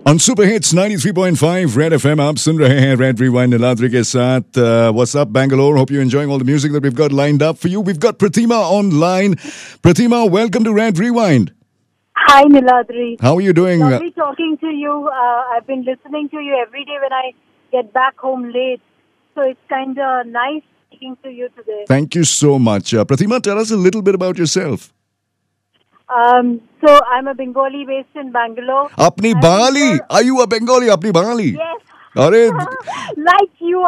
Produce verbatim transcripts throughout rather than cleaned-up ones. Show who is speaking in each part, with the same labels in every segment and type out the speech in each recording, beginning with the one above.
Speaker 1: On Super Hits ninety-three point five Red F M आप सुन रहे हैं Red Rewind नीलाद्री के साथ. Uh, what's up Bangalore? Hope you're enjoying all the music that we've got lined up for you. We've got Pratima online. Pratima, welcome to Red Rewind.
Speaker 2: Hi Niladri.
Speaker 1: How are you doing?
Speaker 2: Lovely talking to you. Uh, I've been listening to you every day when I get back home late. So it's kind of nice speaking to you today.
Speaker 1: Thank you so much. Uh, Pratima, tell us a little bit about yourself.
Speaker 2: Um, so I'm a Bengali based in Bangalore.
Speaker 1: Apni Bangali? Are you a Bengali? Apni Bangali?
Speaker 2: Yes.
Speaker 1: Arey.
Speaker 2: Like you.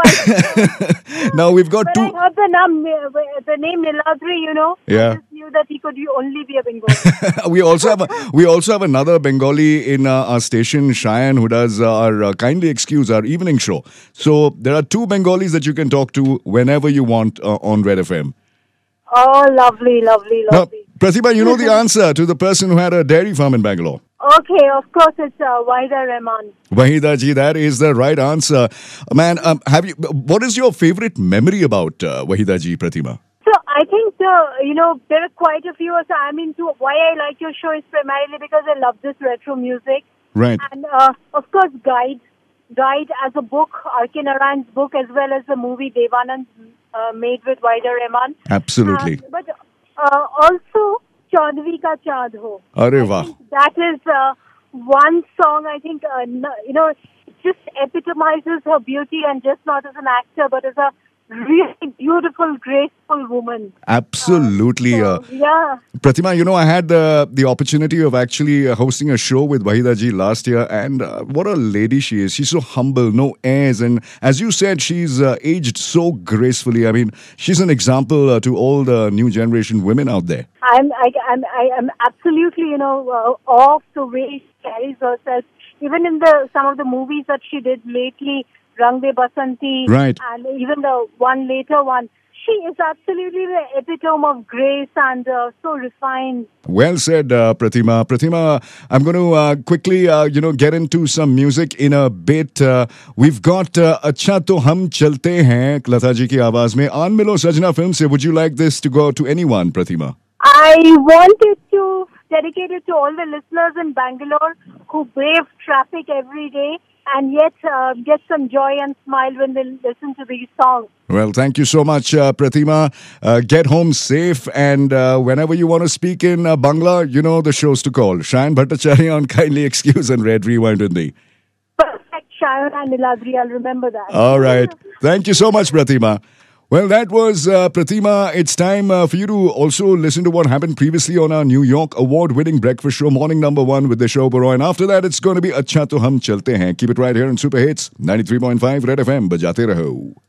Speaker 2: I
Speaker 1: Now we've got
Speaker 2: when
Speaker 1: two.
Speaker 2: I heard the name, the name Niladri, you know,
Speaker 1: Yeah.
Speaker 2: I just knew that he could only be a Bengali.
Speaker 1: we also have a, we also have another Bengali in uh, our station, Cheyenne, who does uh, our uh, Kindly Excuse, our evening show. So there are two Bengalis that you can talk to whenever you want uh, on Red F M.
Speaker 2: Oh, lovely, lovely,
Speaker 1: Now,
Speaker 2: lovely.
Speaker 1: Pratibha, you know the answer to the person who had a dairy farm in Bangalore.
Speaker 2: Okay, of course, it's uh, Wahida Rahman.
Speaker 1: Wahida ji, that is the right answer. Man, um, have you? What is your favorite memory about uh, Wahida ji, Pratima?
Speaker 2: So I think, uh, you know, there are quite a few. So I mean, to, why I like your show is primarily because I love this retro music.
Speaker 1: Right.
Speaker 2: And, uh, of course, Guide. Guide as a book, R K Narayan's book, as well as the movie Devanand uh, made with Wahida Rahman.
Speaker 1: Absolutely.
Speaker 2: Uh, but uh, also, Chaudhary Ka Chaand Ho.
Speaker 1: Arey wah.
Speaker 2: That is uh, one song, I think, uh, you know, it just epitomizes her beauty, and just not as an actor, but as a really beautiful, graceful woman.
Speaker 1: Absolutely.
Speaker 2: Uh,
Speaker 1: Uh,
Speaker 2: so, yeah.
Speaker 1: Pratima, you know, I had the the opportunity of actually uh, hosting a show with Wahida ji last year, and uh, what a lady she is. She's so humble, no airs, and as you said, she's uh, aged so gracefully. I mean, she's an example uh, to all the new generation women out there.
Speaker 2: I'm, I, I'm, I am absolutely, you know, uh, off the way she carries herself. Even in the some of the movies that she did lately, Rang De Basanti,
Speaker 1: Right.
Speaker 2: and even the one later one, she is absolutely the epitome of grace and uh, so refined.
Speaker 1: Well said, uh, Pratima. Pratima, I'm going to uh, quickly, uh, you know, get into some music in a bit. Uh, we've got uh, Acha To Hum Chalte Hain, Lata ji ki awaaz mein. Aan Milo Sajna film se, would you like this to go to anyone, Pratima?
Speaker 2: I wanted to dedicate it to all the listeners in Bangalore who brave traffic every day and yet uh, get some joy and smile when they listen to these songs.
Speaker 1: Well, thank you so much, uh, Pratima. Uh, get home safe, and uh, whenever you want to speak in uh, Bangla, you know the shows to call. Cheyenne Bhattacharya on Kindly Excuse and Red Rewind with me.
Speaker 2: Perfect, Shayan and Niladri, I'll remember that.
Speaker 1: All right. Thank you so much, Pratima. Well, that was uh, Pratima. It's time uh, for you to also listen to what happened previously on our New York award-winning breakfast show, Morning Number One with the show Baroy. And after that, it's going to be Acha To Hum Chalte Hain. Keep it right here on Super Hits ninety-three point five Red F M. Bajate raho.